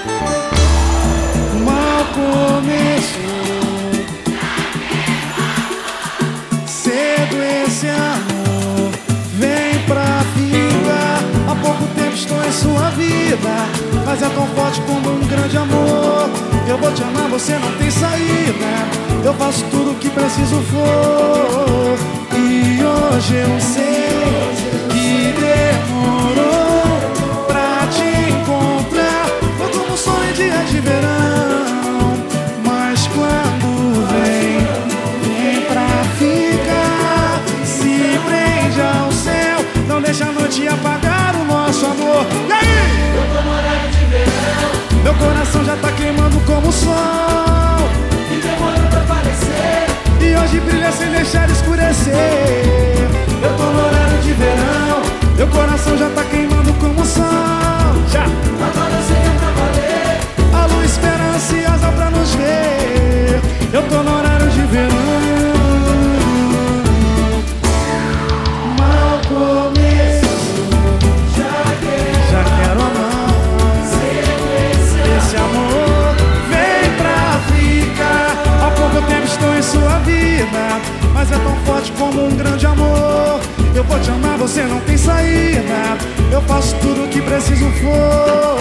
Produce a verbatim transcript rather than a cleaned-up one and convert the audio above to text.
Mal começou, cedo esse amor vem pra ficar. Há pouco tempo estou em sua vida, mas é tão forte como um grande amor. Eu vou te amar, você não tem saída. Eu faço tudo o que preciso for. E hoje eu sei que demorou pra te encontrar. Foi como um sonho em dia de verão, mas quando vem, vem pra ficar. Se prende ao céu, não deixa a noite apagar o nosso amor. E aí? Eu tô no horário de verão, Meu coração já tá queimando como o sol, e demorou pra aparecer. e hoje brilha sem deixar escurecer. Eu tô no horário de verão, meu coração já tá queimando como o sol. Já! Agora eu sei é pra valer. A lua espera ansiosa pra nos ver. Eu tô no horário de verão. Mal começou, Já quero já quero amar. ser esse Esse amor vem pra ficar. Há pouco tempo estou em sua vida, mas é tão forte como um grande amor. Eu vou te amar, você não tem saída. Eu faço tudo o que preciso for.